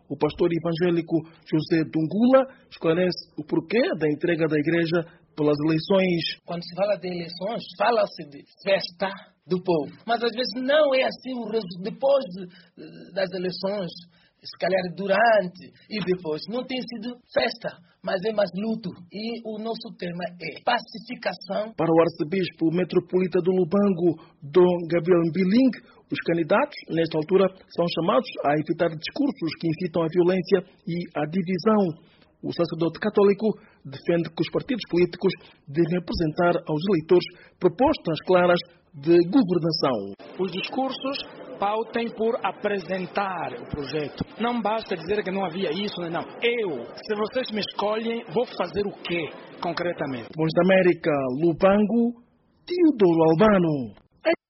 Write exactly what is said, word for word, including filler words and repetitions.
o pastor evangélico José Dungula esclarece o porquê da entrega da igreja pelas eleições. Quando se fala de eleições, fala-se de festa do povo. Mas às vezes não é assim o resultado. Depois de, das eleições, se calhar durante e depois, não tem sido festa, mas é mais luto. E o nosso tema é pacificação. Para o arcebispo metropolita do Lubango, Dom Gabriel Mbiling, os candidatos, nesta altura, são chamados a evitar discursos que incitam a violência e a divisão. O sacerdote católico defende que os partidos políticos devem apresentar aos eleitores propostas claras de governação. Os discursos pautem por apresentar o projeto. Não basta dizer que não havia isso, não. Eu, se vocês me escolhem, vou fazer o quê, concretamente? Voz da América, Lubango, Teodoro Albano.